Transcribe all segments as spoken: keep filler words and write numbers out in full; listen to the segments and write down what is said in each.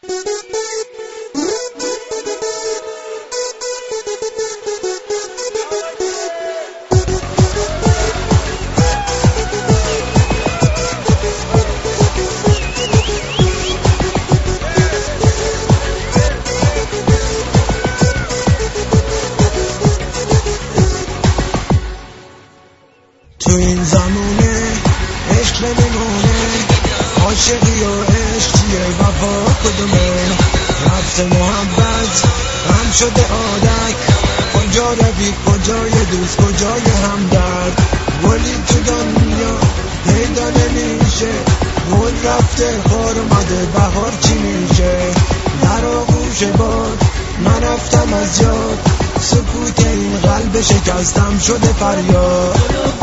تو این زمونه عشق نمیمونه، عاشقی و عشق چیه، وفا کدومه؟ رفت محبت هم شده عادت، کجا روی کجای دوست کجای همدرد؟ گلی تو دنیا پیدا نمیشه، گل رفته خار اومده بهار چی میشه؟ در آغوش باد من رفتم از یاد، سکوت این قلب شکستم شده فریاد.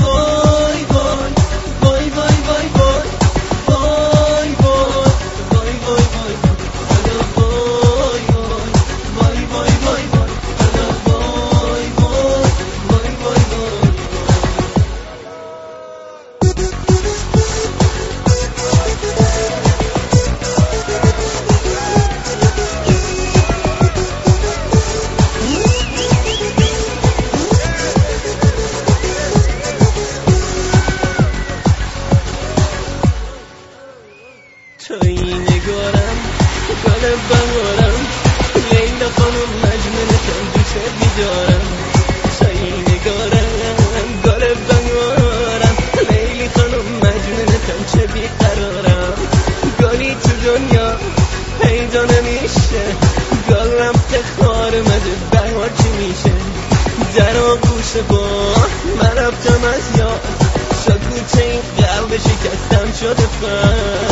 توی نگارم گل بهارم، لیلا خانم مجنونتم دوست بیدارم. توی نگارم گل بهارم، لیلی خانم مجنونتم چه بیقرارم. گلی تو دنیا پیدا نمیشه، گل رفته خار اومده بهار چی میشه؟ در آغوش باد من رفتم از یاد، سکوت این قلب شکستم شده فر